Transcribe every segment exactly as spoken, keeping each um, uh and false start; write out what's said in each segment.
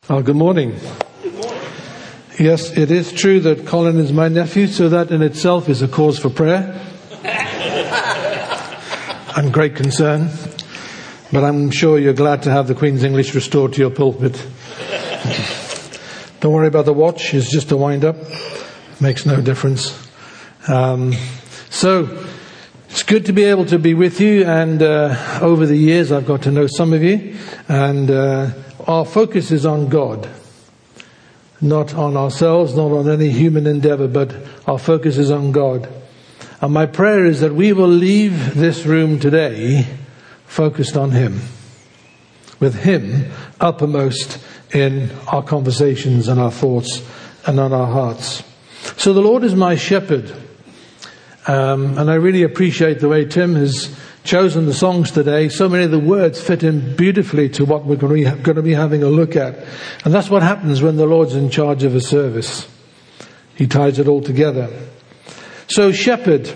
Oh, good morning. Good morning. Yes, it is true that Colin is my nephew, so that in itself is a cause for prayer and great concern. But I'm sure you're glad to have the Queen's English restored to your pulpit. Don't worry about the watch, it's just a wind-up. Makes no difference. Um, so, it's good to be able to be with you, and uh, over the years I've got to know some of you, and uh, our focus is on God. Not on ourselves, not on any human endeavor, but our focus is on God. And my prayer is that we will leave this room today focused on Him, with Him uppermost in our conversations and our thoughts and on our hearts. So the Lord is my shepherd. Um, and I really appreciate the way Tim has chosen the songs today. So many of the words fit in beautifully to what we're going to, be, going to be having a look at. And that's what happens when the Lord's in charge of a service. He ties it all together. So shepherd.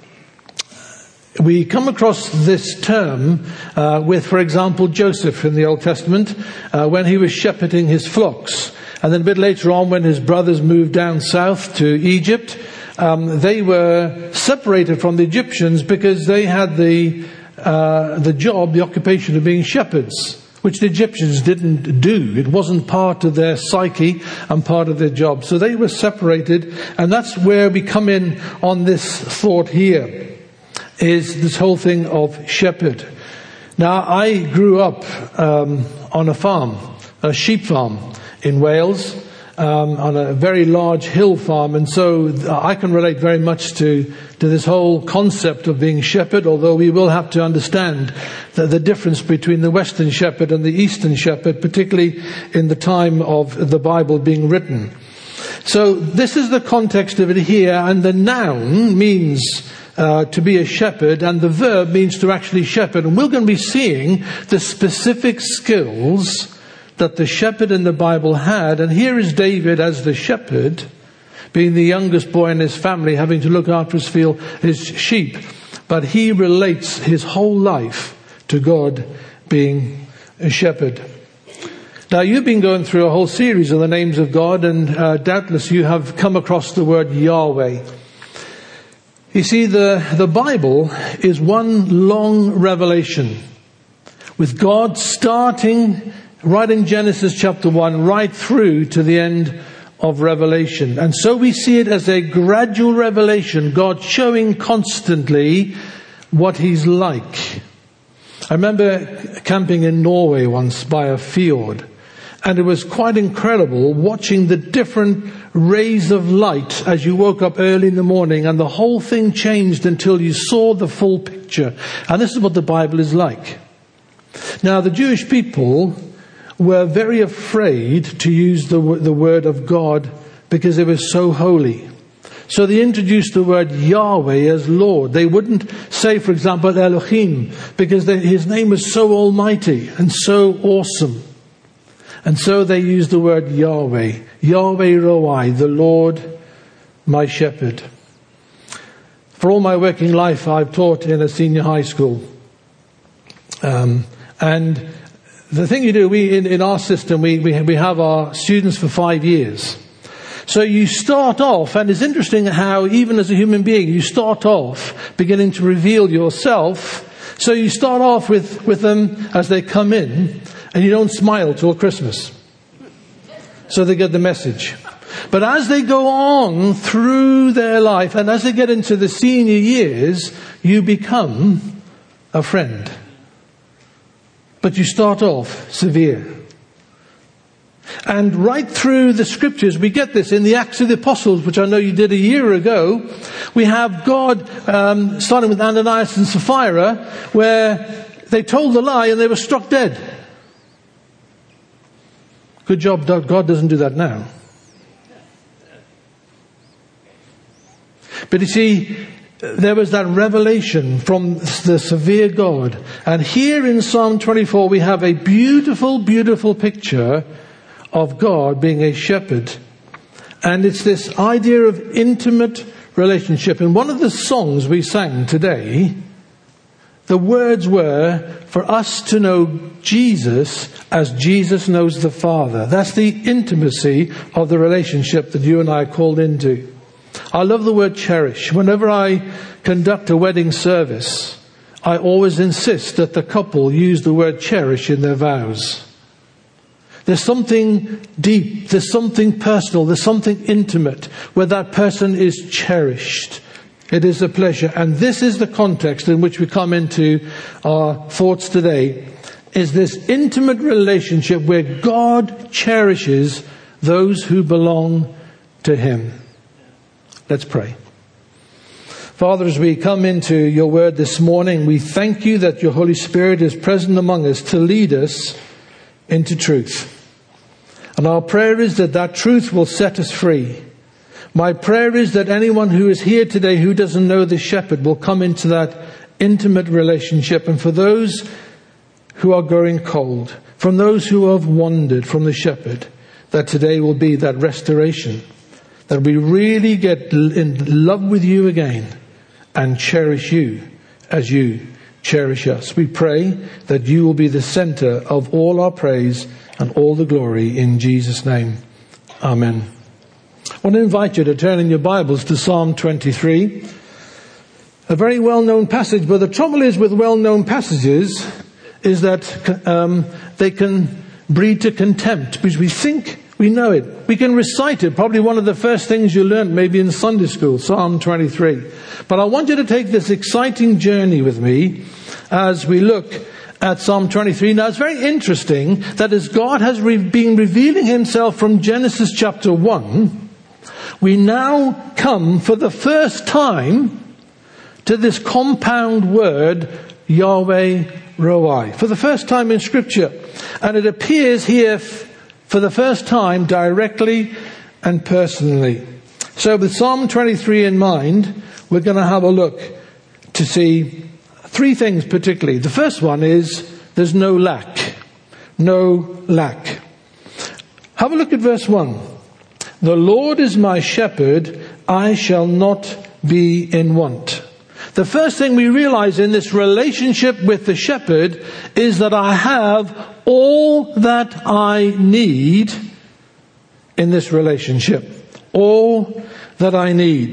We come across this term uh, with, for example, Joseph in the Old Testament, uh, when he was shepherding his flocks. And then a bit later on, when his brothers moved down south to Egypt, um, they were separated from the Egyptians because they had the uh, the job, the occupation of being shepherds, which the Egyptians didn't do. It wasn't part of their psyche and part of their job. So they were separated, and that's where we come in on this thought here, is this whole thing of shepherd. Now, I grew up um, on a farm, a sheep farm in Wales, um, on a very large hill farm, and so I can relate very much to, to this whole concept of being shepherd, although we will have to understand the, the difference between the Western shepherd and the Eastern shepherd, particularly in the time of the Bible being written. So this is the context of it here, and the noun means Uh, to be a shepherd, and the verb means to actually shepherd. And we're going to be seeing the specific skills that the shepherd in the Bible had. And here is David as the shepherd, being the youngest boy in his family, having to look after his field, his sheep. But he relates his whole life to God being a shepherd. Now, you've been going through a whole series of the names of God, and uh, doubtless you have come across the word Yahweh. You see, the, the Bible is one long revelation, with God starting right in Genesis chapter one, right through to the end of Revelation. And so we see it as a gradual revelation, God showing constantly what He's like. I remember camping in Norway once by a fjord, and it was quite incredible watching the different rays of light as you woke up early in the morning, and the whole thing changed until you saw the full picture. And this is what the Bible is like. Now, the Jewish people were very afraid to use the, the word of God because it was so holy. So they introduced the word Yahweh as Lord. They wouldn't say, for example, Elohim, because they, His name was so almighty and so awesome. And so they use the word Yahweh, Yahweh Roi, the Lord, my shepherd. For all my working life, I've taught in a senior high school. Um, and the thing you do, we in, in our system, we, we, we have our students for five years. So you start off, and it's interesting how even as a human being, you start off beginning to reveal yourself. So you start off with, with them as they come in, and you don't smile till Christmas. So they get the message. But as they go on through their life, and as they get into the senior years, you become a friend. But you start off severe. And right through the scriptures, we get this in the Acts of the Apostles, which I know you did a year ago. We have God, um, starting with Ananias and Sapphira, where they told the lie and they were struck dead. Good job, God doesn't do that now. But you see, there was that revelation from the severe God. And here in Psalm twenty-four, we have a beautiful, beautiful picture of God being a shepherd. And it's this idea of intimate relationship. And one of the songs we sang today The words were for us to know Jesus as Jesus knows the Father. That's the intimacy of the relationship that you and I are called into. I love the word cherish. Whenever I conduct a wedding service, I always insist that the couple use the word cherish in their vows. There's something deep, there's something personal, there's something intimate where that person is cherished. It is a pleasure. And this is the context in which we come into our thoughts today, is this intimate relationship where God cherishes those who belong to Him. Let's pray. Father, as we come into your word this morning, we thank you that your Holy Spirit is present among us to lead us into truth. And our prayer is that that truth will set us free. My prayer is that anyone who is here today who doesn't know the shepherd will come into that intimate relationship. And for those who are growing cold, from those who have wandered from the shepherd, that today will be that restoration. That we really get in love with you again and cherish you as you cherish us. We pray that you will be the center of all our praise and all the glory in Jesus' name. Amen. I want to invite you to turn in your Bibles to Psalm twenty-three. A very well-known passage, but the trouble is with well-known passages is that um, they can breed to contempt because we think we know it. We can recite it, probably one of the first things you learned maybe in Sunday school, Psalm twenty-three. But I want you to take this exciting journey with me as we look at Psalm twenty-three. Now it's very interesting that as God has re- been revealing himself from Genesis chapter one, we now come for the first time to this compound word, Yahweh Roi, for the first time in Scripture. And it appears here f- for the first time directly and personally. So with Psalm twenty-three in mind, we're going to have a look to see three things particularly. The first one is there's no lack. No lack. Have a look at verse one. The Lord is my shepherd, I shall not be in want. The first thing we realize in this relationship with the shepherd is that I have all that I need in this relationship. All that I need.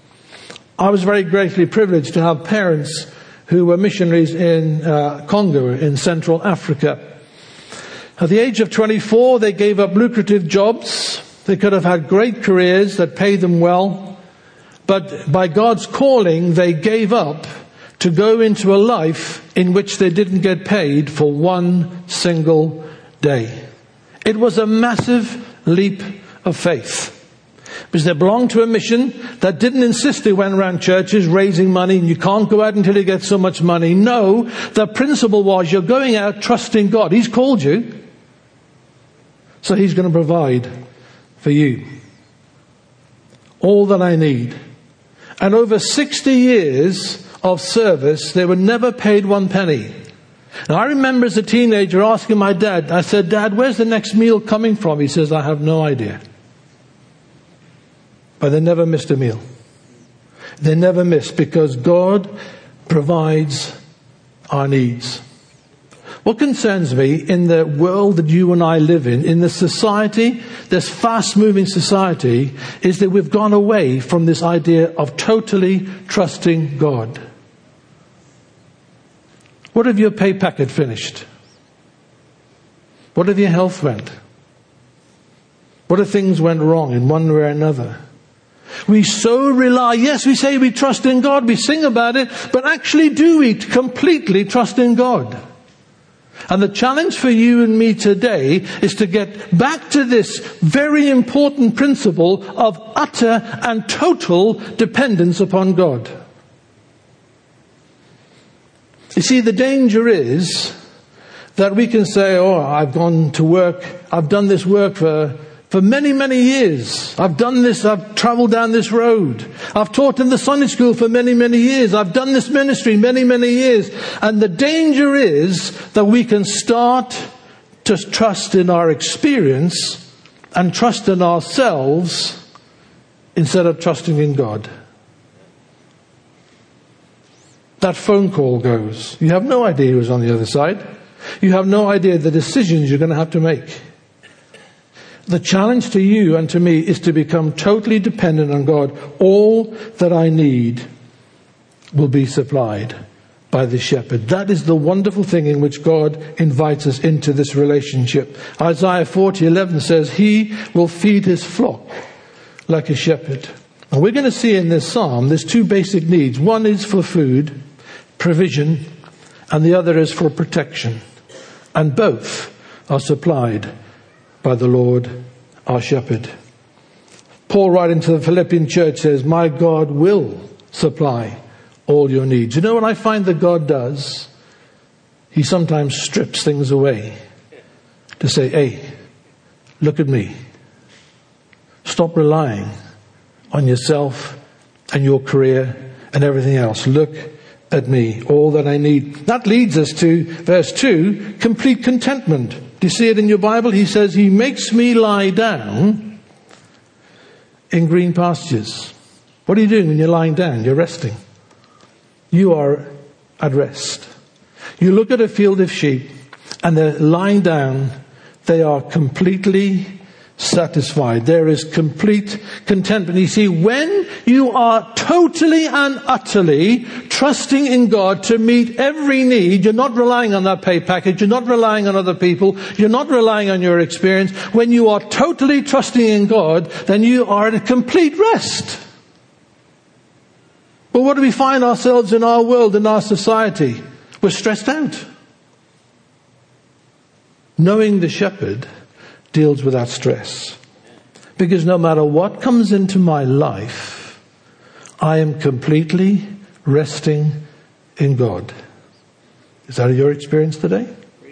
I was very greatly privileged to have parents who were missionaries in uh, Congo, in Central Africa. At the age of twenty-four, they gave up lucrative jobs. They could have had great careers that paid them well. But by God's calling, they gave up to go into a life in which they didn't get paid for one single day. It was a massive leap of faith. Because they belonged to a mission that didn't insist they went around churches raising money and you can't go out until you get so much money. No, the principle was you're going out trusting God. He's called you. So He's going to provide for you all that I need. And over sixty years of service, they were never paid one penny. Now I remember as a teenager asking my dad, I said, Dad, where's the next meal coming from? He says, I have no idea. But they never missed a meal. They never missed because God provides our needs. What concerns me in the world that you and I live in, in the society, this fast-moving society, is that we've gone away from this idea of totally trusting God. What if your pay packet finished? What if your health went? What if things went wrong in one way or another? We so rely, yes, we say we trust in God, we sing about it, but actually do we completely trust in God? And the challenge for you and me today is to get back to this very important principle of utter and total dependence upon God. You see, the danger is that we can say, oh, I've gone to work, I've done this work for For many, many years. I've done this, I've traveled down this road. I've taught in the Sunday school for many, many years. I've done this ministry many, many years. And the danger is that we can start to trust in our experience and trust in ourselves instead of trusting in God. that phone call goes. You have no idea who's on the other side. You have no idea the decisions you're going to have to make. The challenge to you and to me is to become totally dependent on God. All that I need will be supplied by the shepherd. That is the wonderful thing in which God invites us into this relationship. Isaiah forty eleven says, he will feed his flock like a shepherd. And we're going to see in this psalm, there's two basic needs. One is for food, provision, and the other is for protection. And both are supplied by the Lord, our shepherd. Paul, writing to the Philippian church, says, my God will supply all your needs. You know what I find that God does? He sometimes strips things away to say, hey, look at me. Stop relying on yourself and your career and everything else. Look at me, all that I need. That leads us to verse two, complete contentment. Do you see it in your Bible? He says, he makes me lie down in green pastures. What are you doing when you're lying down? You're resting. You are at rest. You look at a field of sheep and they're lying down. They are completely satisfied. There is complete contentment. You see, when you are totally and utterly trusting in God to meet every need, you're not relying on that pay package, you're not relying on other people, you're not relying on your experience. When you are totally trusting in God, then you are at a complete rest. But what do we find ourselves in our world, in our society? We're stressed out. Knowing the shepherd deals with that stress. Because no matter what comes into my life, I am completely resting in God. Is that your experience today?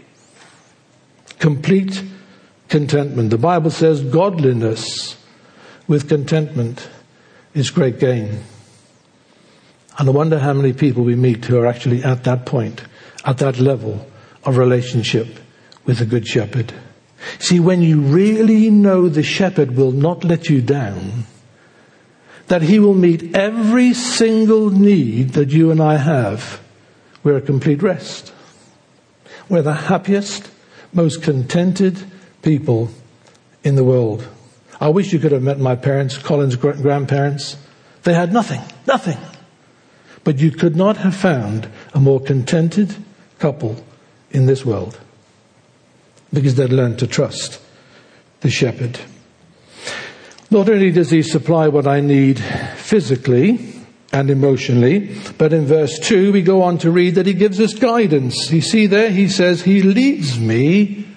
Complete contentment. The Bible says godliness with contentment is great gain. And I wonder how many people we meet who are actually at that point, at that level of relationship with the Good Shepherd. See, when you really know the shepherd will not let you down, that he will meet every single need that you and I have, we're at complete rest. We're the happiest, most contented people in the world. I wish you could have met my parents, Colin's grandparents. They had nothing, nothing. But you could not have found a more contented couple in this world. Because they'd learned to trust the shepherd. Not only does he supply what I need physically and emotionally, but in verse two we go on to read that he gives us guidance. You see there, he says, he leads me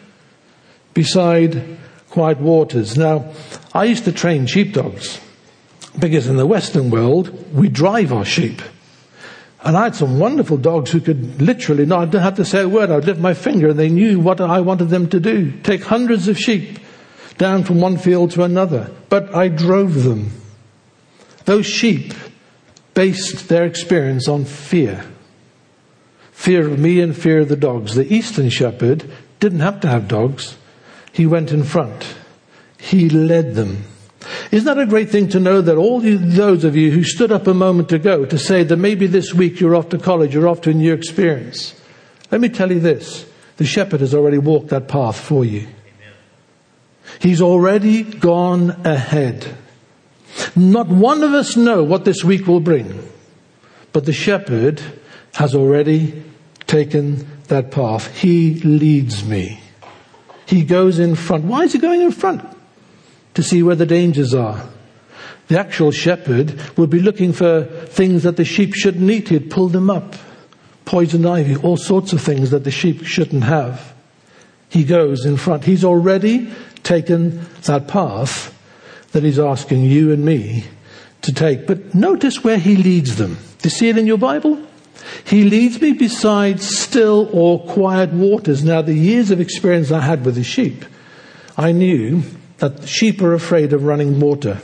beside quiet waters. Now, I used to train sheepdogs because in the Western world, we drive our sheep. And I had some wonderful dogs who could literally, no, I didn't have to say a word. I'd lift my finger and they knew what I wanted them to do. Take hundreds of sheep down from one field to another. But I drove them. Those sheep based their experience on fear. Fear of me and fear of the dogs. The Eastern shepherd didn't have to have dogs. He went in front. He led them. Isn't that a great thing to know that all you, those of you who stood up a moment ago to say that maybe this week you're off to college, you're off to a new experience. Let me tell you this. The shepherd has already walked that path for you. Amen. He's already gone ahead. Not one of us know what this week will bring. But the shepherd has already taken that path. He leads me. He goes in front. Why is he going in front? To see where the dangers are. The actual shepherd would be looking for things that the sheep shouldn't eat. He'd pull them up. Poison ivy, all sorts of things that the sheep shouldn't have. He goes in front. He's already taken that path that he's asking you and me to take. But notice where he leads them. Do you see it in your Bible? He leads me beside still or quiet waters. Now, the years of experience I had with the sheep, I knew that sheep are afraid of running water.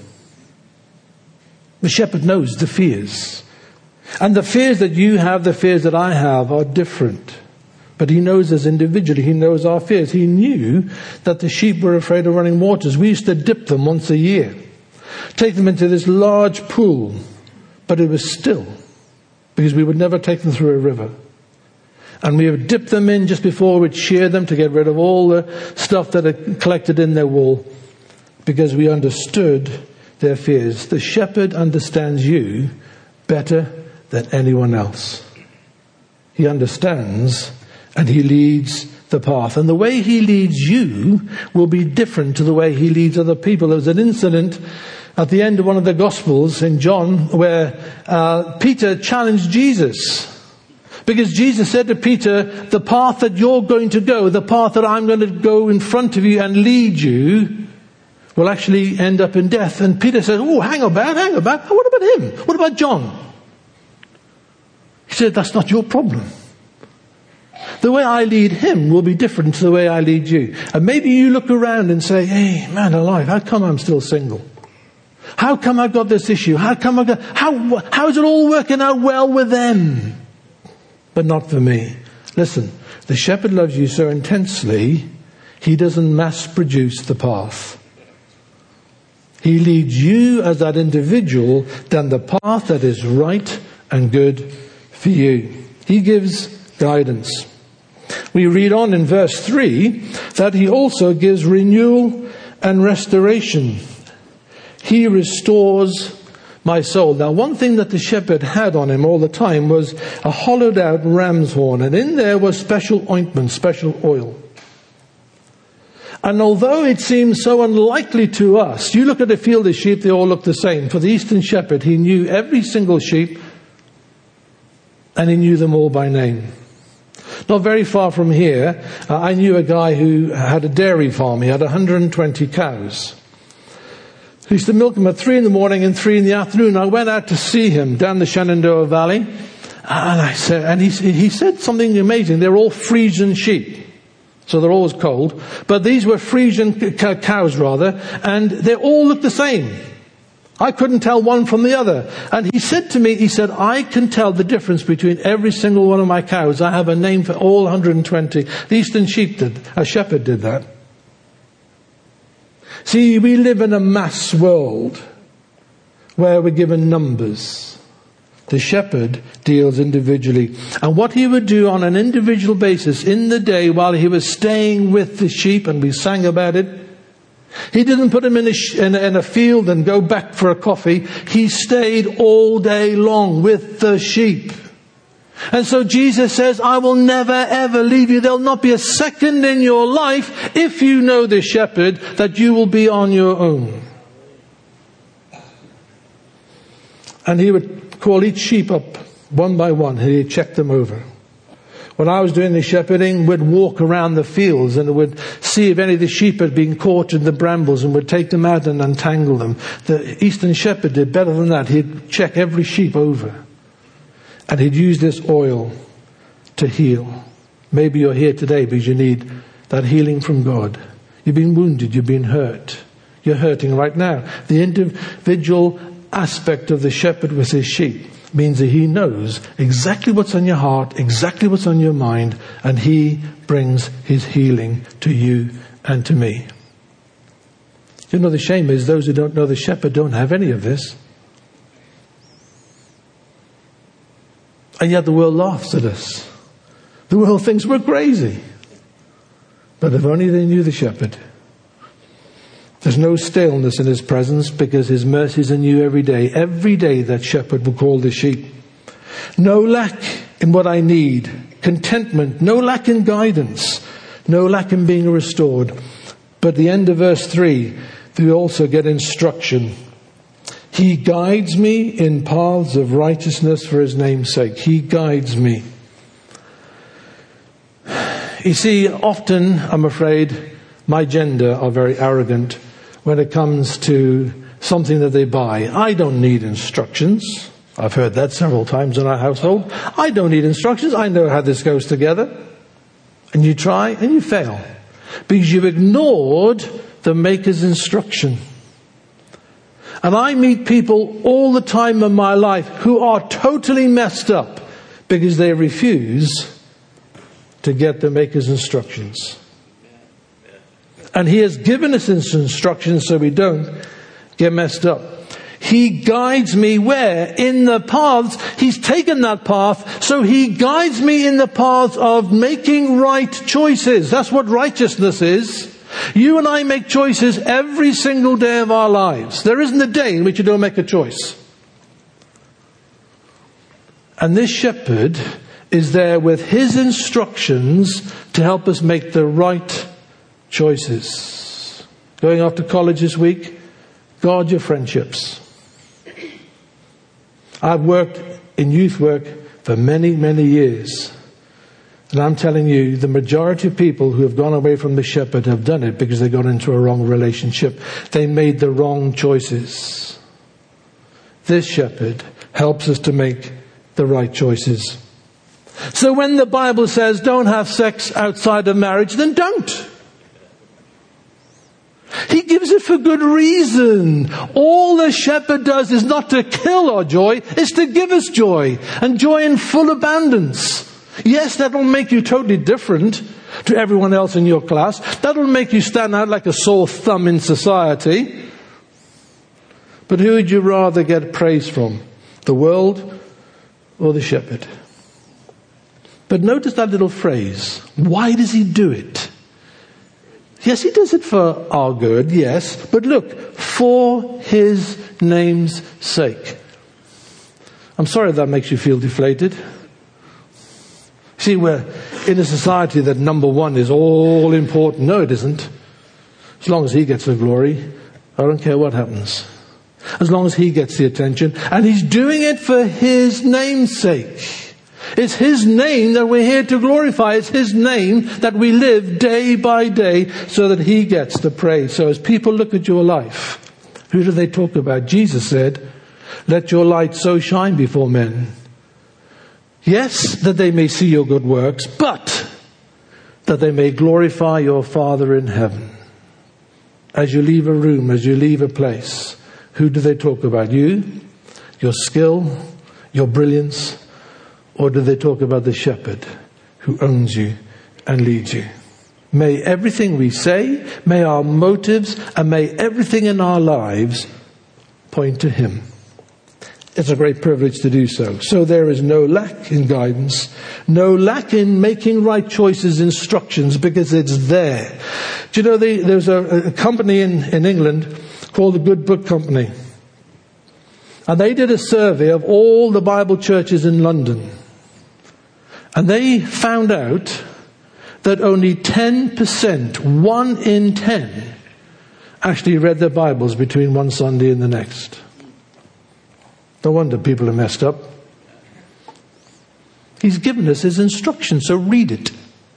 The shepherd knows the fears. And the fears that you have, the fears that I have are different. But he knows us individually. He knows our fears. He knew that the sheep were afraid of running waters. We used to dip them once a year. Take them into this large pool. But it was still. because we would never take them through a river. And we would dip them in just before we'd shear them to get rid of all the stuff that had collected in their wool, because we understood their fears. The shepherd understands you better than anyone else. He understands and he leads the path. And the way he leads you will be different to the way he leads other people. There was an incident at the end of one of the Gospels in John where uh, Peter challenged Jesus. Because Jesus said to Peter, the path that you're going to go, the path that I'm going to go in front of you and lead you, will actually end up in death. And Peter said, oh, hang about, hang about. What about him? What about John? He said, that's not your problem. The way I lead him will be different to the way I lead you. And maybe you look around and say, hey, man alive, how come I'm still single? How come I've got this issue? How come I got, how, how is it all working out well with them? But not for me. Listen, the shepherd loves you so intensely, he doesn't mass produce the path. He leads you as that individual down the path that is right and good for you. He gives guidance. We read on in verse three that he also gives renewal and restoration. He restores my soul. Now, one thing that the shepherd had on him all the time was a hollowed out ram's horn, and in there was special ointment, special oil. And although it seems so unlikely to us, you look at a field of sheep, they all look the same. For the Eastern shepherd, he knew every single sheep, and he knew them all by name. Not very far from here, uh, I knew a guy who had a dairy farm. He had one hundred twenty cows. He used to milk them at three in the morning and three in the afternoon. I went out to see him down the Shenandoah Valley, and I said, and he, he said something amazing. They're all Frisian sheep, so they're always cold. But these were Frisian c- cows, rather, and they all look the same. I couldn't tell one from the other. And he said to me, he said, I can tell the difference between every single one of my cows. I have a name for all one hundred twenty. The Eastern sheep did, a shepherd did that. See, we live in a mass world where we're given numbers. The shepherd deals individually. And what he would do on an individual basis in the day while he was staying with the sheep, and we sang about it, he didn't put them in a, sh- in, a, in a field and go back for a coffee. He stayed all day long with the sheep. And so Jesus says, I will never ever leave you. There'll not be a second in your life, if you know the shepherd, that you will be on your own. And he would call each sheep up one by one, and he'd check them over. When I was doing the shepherding, we'd walk around the fields and would see if any of the sheep had been caught in the brambles, and would take them out and untangle them. The Eastern shepherd did better than that. He'd check every sheep over. And he'd use this oil to heal. Maybe you're here today because you need that healing from God. You've been wounded. You've been hurt. You're hurting right now. The individual aspect of the shepherd with his sheep means that he knows exactly what's on your heart, exactly what's on your mind, and he brings his healing to you and to me. You know, the shame is those who don't know the shepherd don't have any of this. And yet the world laughs at us. The world thinks we're crazy. But if only they knew the shepherd. There's no staleness in his presence because his mercies are new every day. Every day that shepherd will call the sheep. No lack in what I need. Contentment. No lack in guidance. No lack in being restored. But the end of verse three, we also get instruction. He guides me in paths of righteousness for his name's sake. He guides me. You see, often, I'm afraid, my gender are very arrogant when it comes to something that they buy. I don't need instructions. I've heard that several times in our household. I don't need instructions. I know how this goes together. And you try and you fail because you've ignored the maker's instruction. And I meet people all the time in my life who are totally messed up because they refuse to get the maker's instructions. And he has given us his instructions so we don't get messed up. He He guides me where? In the paths. He's taken that path, so He guides me in the paths of making right choices. That's what righteousness is. You and I make choices every single day of our lives. There isn't a day in which you don't make a choice. And this shepherd is there with his instructions to help us make the right choices. Going off to college this week, guard your friendships. I've worked in youth work for many, many years. And I'm telling you, the majority of people who have gone away from the shepherd have done it because they got into a wrong relationship. They made the wrong choices. This shepherd helps us to make the right choices. So when the Bible says don't have sex outside of marriage, then don't. He gives it for good reason. All the shepherd does is not to kill our joy, it's to give us joy, and joy in full abundance. Yes, that'll make you totally different to everyone else in your class. That'll make you stand out like a sore thumb in society. But who would you rather get praise from? The world or the shepherd? But notice that little phrase. Why does he do it? Yes, he does it for our good, yes. But look, for his name's sake. I'm sorry if that makes you feel deflated. See, we're in a society that number one is all important. No, it isn't. As long as he gets the glory, I don't care what happens. As long as he gets the attention. And he's doing it for his name's sake. It's his name that we're here to glorify. It's his name that we live day by day so that he gets the praise. So as people look at your life, who do they talk about? Jesus said, let your light so shine before men. Yes, that they may see your good works, but that they may glorify your Father in heaven. As you leave a room, as you leave a place, who do they talk about? You, your skill, your brilliance, or do they talk about the shepherd who owns you and leads you? May everything we say, may our motives, and may everything in our lives point to him. It's a great privilege to do so. So there is no lack in guidance, no lack in making right choices, instructions, because it's there. Do you know, the, there's a, a company in, in England called the Good Book Company. And they did a survey of all the Bible churches in London. And they found out that only ten percent, one in ten, actually read their Bibles between one Sunday and the next. No wonder people are messed up. He's given us his instructions, so read it.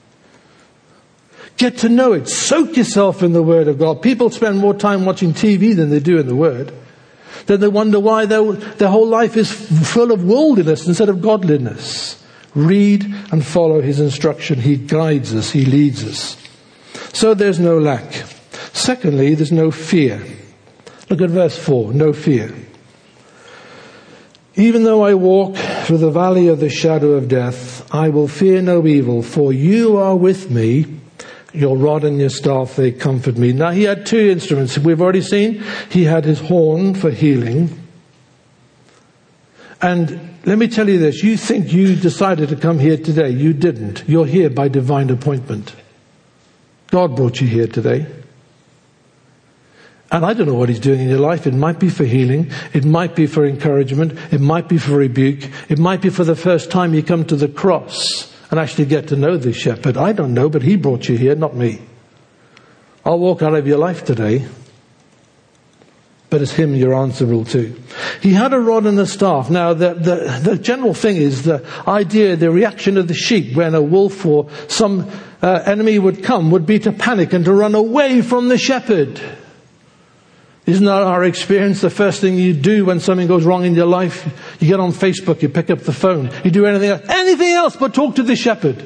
Get to know it. Soak yourself in the Word of God. People spend more time watching T V than they do in the Word. Then they wonder why their, their whole life is full of worldliness instead of godliness. Read and follow his instruction. He guides us. He leads us. So there's no lack. Secondly, there's no fear. Look at verse four. No fear. Even though I walk through the valley of the shadow of death, I will fear no evil, for you are with me. Your rod and your staff, they comfort me. Now, he had two instruments. We've already seen he had his horn for healing. And let me tell you this. You think you decided to come here today. You didn't. You're here by divine appointment. God brought you here today. And I don't know what he's doing in your life. It might be for healing. It might be for encouragement. It might be for rebuke. It might be for the first time you come to the cross and actually get to know the shepherd. I don't know, but he brought you here, not me. I'll walk out of your life today, but it's him you're answerable to. He had a rod and a staff. Now, the, the, the general thing is the idea, the reaction of the sheep when a wolf or some uh, enemy would come would be to panic and to run away from the shepherd. Isn't that our experience? The first thing you do when something goes wrong in your life, you get on Facebook, you pick up the phone, you do anything else, anything else but talk to the shepherd.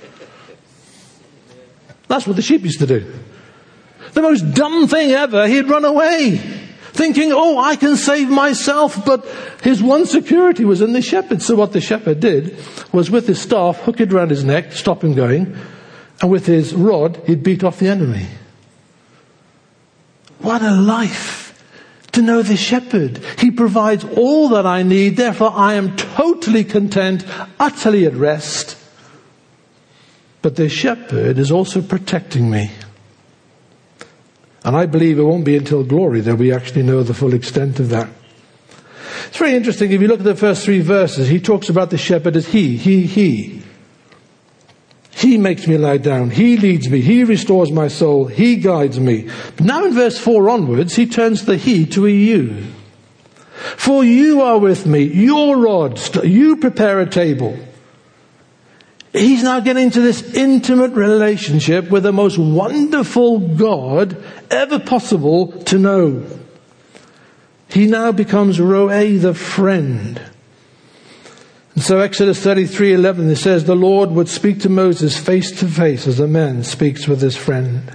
That's what the sheep used to do. The most dumb thing ever, he'd run away, thinking, oh, I can save myself, but his one security was in the shepherd. So what the shepherd did was with his staff, hook it around his neck, stop him going, and with his rod, he'd beat off the enemy. What a life to know the shepherd. He provides all that I need. Therefore, I am totally content, utterly at rest. But the shepherd is also protecting me. And I believe it won't be until glory that we actually know the full extent of that. It's very interesting. If you look at the first three verses, he talks about the shepherd as he, he, he. He makes me lie down. He leads me. He restores my soul. He guides me. But now in verse four onwards, he turns the he to a you. For you are with me. Your rod, you prepare a table. He's now getting to this intimate relationship with the most wonderful God ever possible to know. He now becomes Roe, the friend. And so Exodus thirty-three eleven, it says, the Lord would speak to Moses face to face as a man speaks with his friend.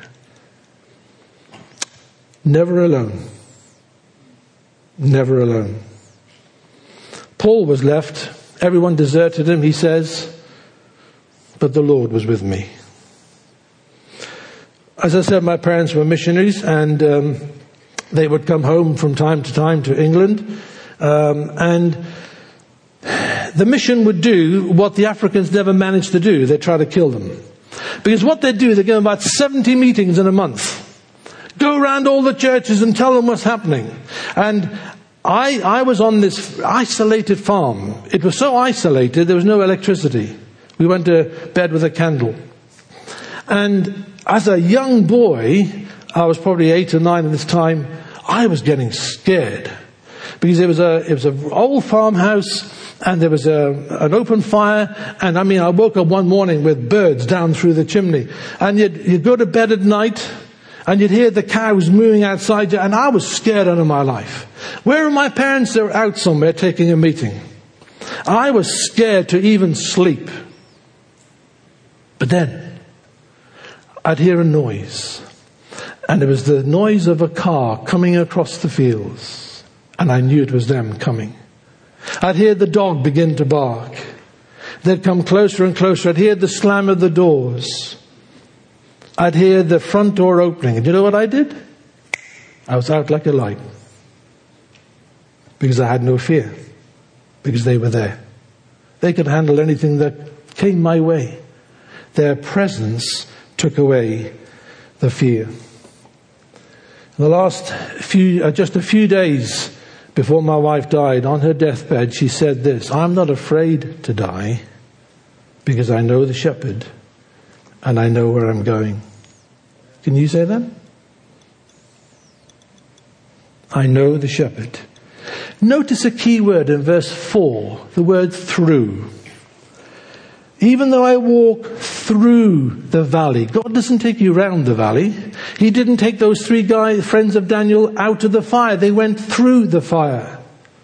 Never alone. Never alone. Paul was left. Everyone deserted him, he says. But the Lord was with me. As I said, my parents were missionaries, and um, they would come home from time to time to England. Um, and the mission would do what the Africans never managed to do. They'd try to kill them. Because what they'd do, they'd give about seventy meetings in a month. Go around all the churches and tell them what's happening. And I, I was on this isolated farm. It was so isolated, there was no electricity. We went to bed with a candle. And as a young boy, I was probably eight or nine at this time, I was getting scared. Because it was a, it was an old farmhouse, and there was a, an open fire. And I mean, I woke up one morning with birds down through the chimney. And you'd, you'd go to bed at night, and you'd hear the cows mooing outside you, and I was scared out of my life. Where are my parents? They're out somewhere taking a meeting. I was scared to even sleep. But then, I'd hear a noise. And it was the noise of a car coming across the fields. And I knew it was them coming. I'd hear the dog begin to bark. They'd come closer and closer. I'd hear the slam of the doors. I'd hear the front door opening. And you know what I did? I was out like a light. Because I had no fear. Because they were there. They could handle anything that came my way. Their presence took away the fear. In the last few, uh, just a few days before my wife died, on her deathbed, she said this, I'm not afraid to die because I know the shepherd and I know where I'm going. Can you say that? I know the shepherd. Notice a key word in verse four, the word through. Even though I walk through the valley. God doesn't take you around the valley. He didn't take those three guys, friends of Daniel, out of the fire. They went through the fire.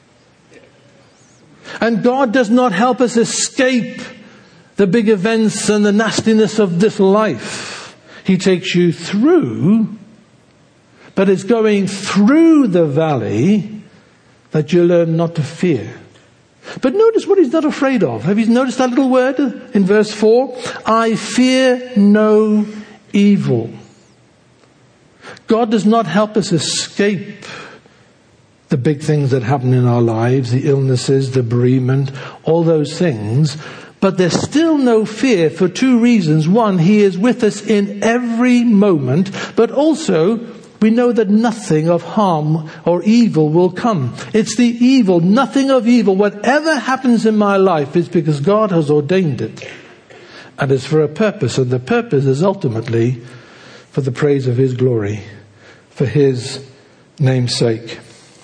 And God does not help us escape the big events and the nastiness of this life. He takes you through, but it's going through the valley that you learn not to fear. But notice what he's not afraid of. Have you noticed that little word in verse four? I fear no evil. God does not help us escape the big things that happen in our lives, the illnesses, the bereavement, all those things. But there's still no fear for two reasons. One, he is with us in every moment, but also we know that nothing of harm or evil will come. It's the evil, nothing of evil. Whatever happens in my life is because God has ordained it. And it's for a purpose. And the purpose is ultimately for the praise of his glory, for his name's sake.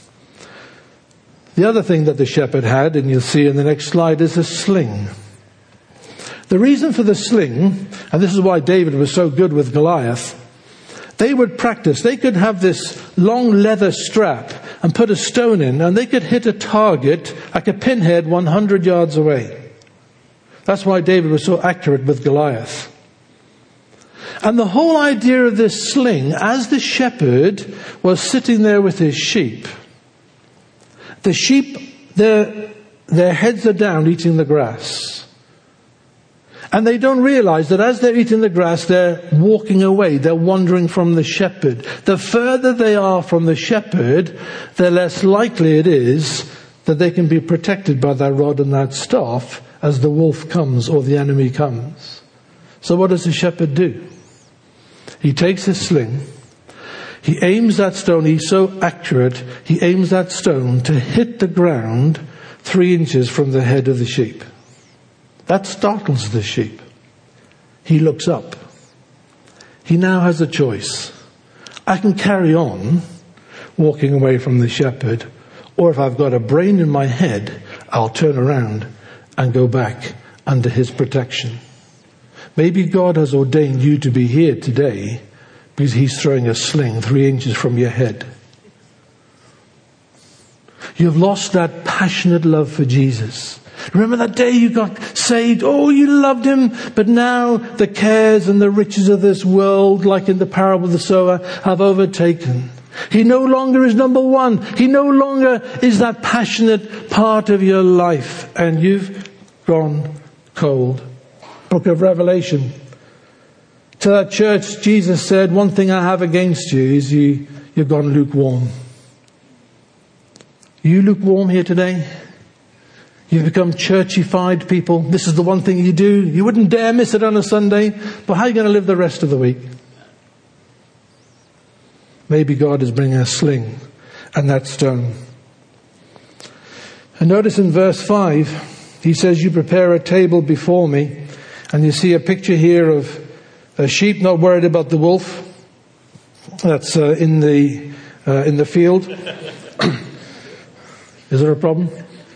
The other thing that the shepherd had, and you'll see in the next slide, is a sling. The reason for the sling, and this is why David was so good with Goliath, they would practice. They could have this long leather strap and put a stone in, and they could hit a target like a pinhead one hundred yards away. That's why David was so accurate with Goliath. And the whole idea of this sling, as the shepherd was sitting there with his sheep, the sheep, their, their heads are down eating the grass. And they don't realize that as they're eating the grass, they're walking away. They're wandering from the shepherd. The further they are from the shepherd, the less likely it is that they can be protected by that rod and that staff as the wolf comes or the enemy comes. So what does the shepherd do? He takes his sling. He aims that stone. He's so accurate. He aims that stone to hit the ground three inches from the head of the sheep. That startles the sheep. He looks up. He now has a choice. I can carry on walking away from the shepherd, or if I've got a brain in my head, I'll turn around and go back under his protection. Maybe God has ordained you to be here today because he's throwing a sling three inches from your head. You've lost that passionate love for Jesus. Remember that day you got saved? Oh, you loved him. But now the cares and the riches of this world, like in the parable of the sower, have overtaken. He no longer is number one. He no longer is that passionate part of your life. And you've gone cold. Book of Revelation. To that church, Jesus said, one thing I have against you is you, you've gone lukewarm. You lukewarm here today? You've become churchified people. This is the one thing you do. You wouldn't dare miss it on a Sunday. But how are you going to live the rest of the week? Maybe God is bringing a sling and that stone. And notice in verse five, he says, you prepare a table before me. And you see a picture here of a sheep not worried about the wolf. That's uh, in the uh, in the field. Is there a problem?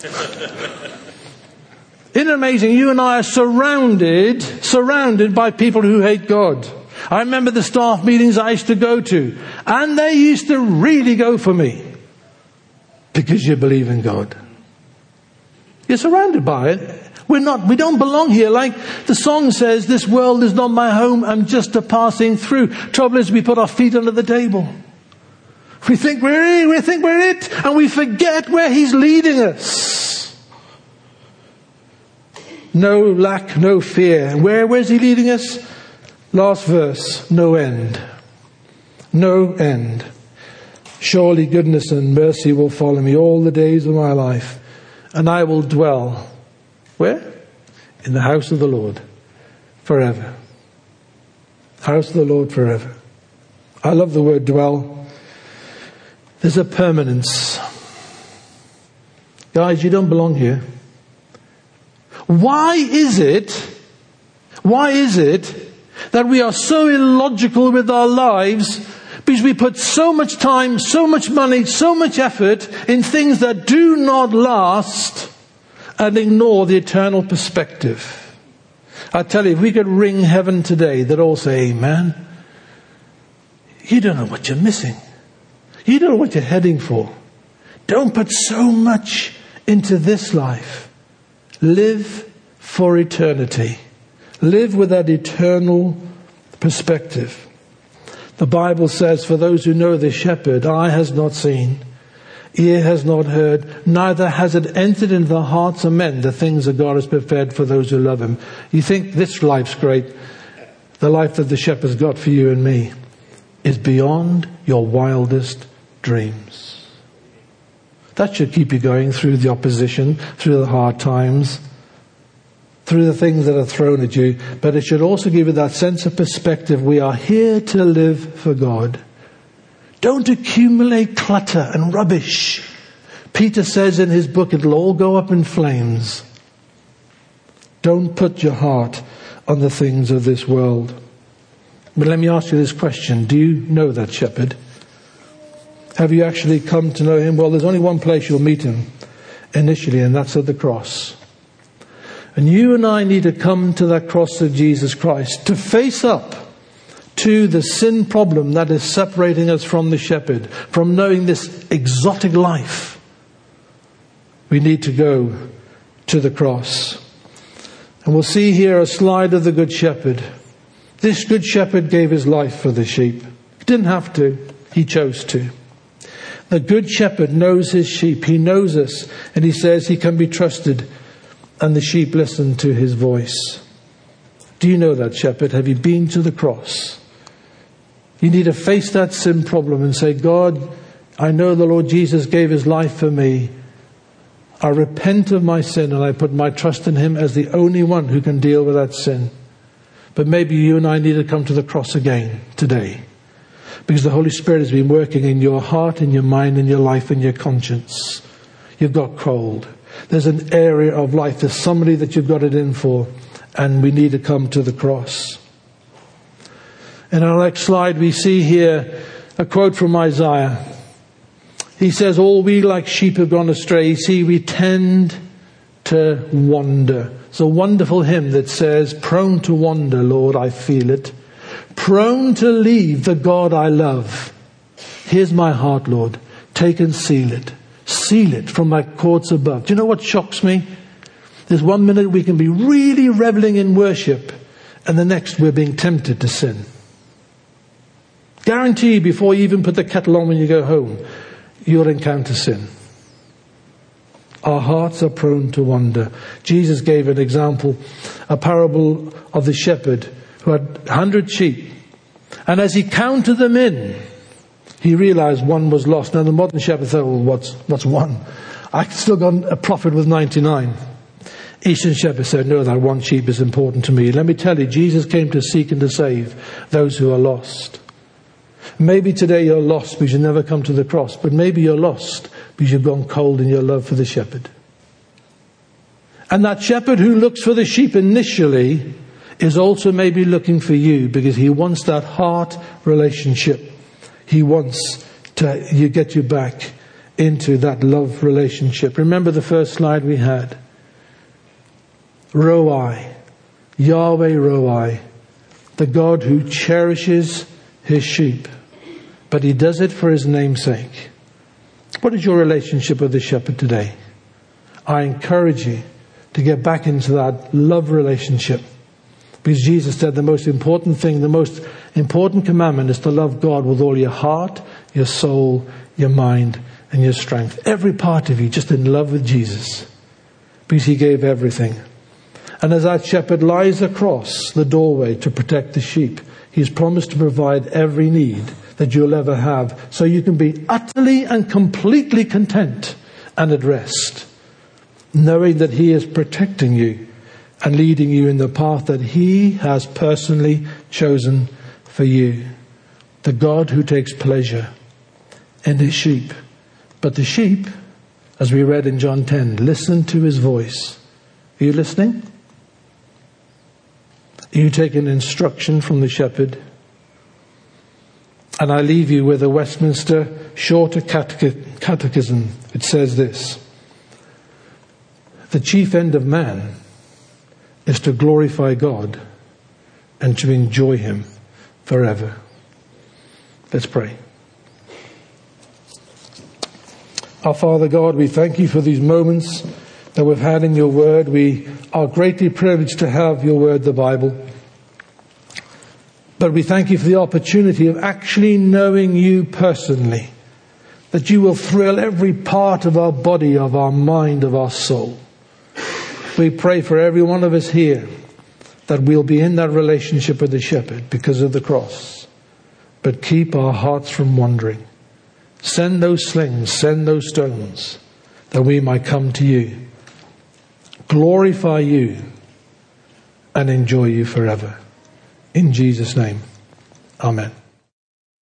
Isn't it amazing? You and I are surrounded, surrounded by people who hate God. I remember the staff meetings I used to go to, and they used to really go for me because you believe in God. You're surrounded by it. We're not, we don't belong here. Like the song says, this world is not my home. I'm just a passing through. Trouble is we put our feet under the table. We think we're in, we think we're it, and we forget where he's leading us. No lack, no fear. Where, where's he leading us? Last verse, no end. No end. Surely goodness and mercy will follow me all the days of my life, and I will dwell. Where? In the house of the Lord forever. House of the Lord forever. I love the word dwell. There's a permanence. Guys, you don't belong here. Why is it, why is it that we are so illogical with our lives because we put so much time, so much money, so much effort in things that do not last and ignore the eternal perspective? I tell you, if we could ring heaven today, they'd all say, amen. You don't know what you're missing. You don't know what you're heading for. Don't put so much into this life. Live for eternity. Live with that eternal perspective. The Bible says, for those who know the shepherd, eye has not seen, ear has not heard, neither has it entered into the hearts of men the things that God has prepared for those who love him. You think this life's great. The life that the shepherd's got for you and me is beyond your wildest dreams. That should keep you going through the opposition, through the hard times, through the things that are thrown at you. But it should also give you that sense of perspective. We are here to live for God. Don't accumulate clutter and rubbish. Peter says in his book, it'll all go up in flames. Don't put your heart on the things of this world. But let me ask you this question. Do you know that shepherd? Have you actually come to know him? Well, there's only one place you'll meet him initially, and that's at the cross. And you and I need to come to that cross of Jesus Christ to face up to the sin problem that is separating us from the shepherd, from knowing this exotic life. We need to go to the cross. And we'll see here a slide of the Good Shepherd. This Good Shepherd gave his life for the sheep. He didn't have to. He chose to. The Good Shepherd knows his sheep. He knows us. And he says he can be trusted. And the sheep listen to his voice. Do you know that shepherd? Have you been to the cross? You need to face that sin problem and say, God, I know the Lord Jesus gave his life for me. I repent of my sin and I put my trust in him as the only one who can deal with that sin. But maybe you and I need to come to the cross again today, because the Holy Spirit has been working in your heart, in your mind, in your life, in your conscience. You've got cold. There's an area of life. There's somebody that you've got it in for, and we need to come to the cross. In our next slide, we see here a quote from Isaiah. He says, all we like sheep have gone astray. You see, we tend to wander. It's a wonderful hymn that says, prone to wander, Lord, I feel it. Prone to leave the God I love. Here's my heart, Lord. Take and seal it. Seal it from my courts above. Do you know what shocks me? There's one minute we can be really reveling in worship, and the next we're being tempted to sin. Guarantee before you even put the kettle on when you go home, you'll encounter sin. Our hearts are prone to wander. Jesus gave an example, a parable of the shepherd who had a hundred sheep. And as he counted them in, he realized one was lost. Now the modern shepherd thought, well, what's, what's one? I still got a profit with ninety-nine. Eastern shepherd said, no, that one sheep is important to me. Let me tell you, Jesus came to seek and to save those who are lost. Maybe today you're lost because you never come to the cross, but maybe you're lost because you've gone cold in your love for the shepherd. And that shepherd who looks for the sheep initially is also maybe looking for you, because he wants that heart relationship. He wants to you get you back into that love relationship. Remember the first slide we had. Roi, Yahweh Roi, the God who cherishes his sheep, but he does it for his name's sake. What is your relationship with the shepherd today? I encourage you to get back into that love relationship, because Jesus said the most important thing, the most important commandment is to love God with all your heart, your soul, your mind, and your strength. Every part of you just in love with Jesus, because he gave everything. And as that shepherd lies across the doorway to protect the sheep, he's promised to provide every need that you'll ever have, so you can be utterly and completely content and at rest, knowing that he is protecting you and leading you in the path that he has personally chosen for you. The God who takes pleasure in his sheep. But the sheep, as we read in John ten, listen to his voice. Are you listening? Are you taking instruction from the shepherd? And I leave you with a Westminster Shorter Catechism. It says this: the chief end of man is to glorify God and to enjoy him forever. Let's pray. Our Father God, we thank you for these moments that we've had in your word. We are greatly privileged to have your word, the Bible. But we thank you for the opportunity of actually knowing you personally, that you will thrill every part of our body, of our mind, of our soul. We pray for every one of us here that we'll be in that relationship with the shepherd because of the cross. But keep our hearts from wandering. Send those slings, send those stones, that we might come to you, glorify you, and enjoy you forever. In Jesus' name, amen.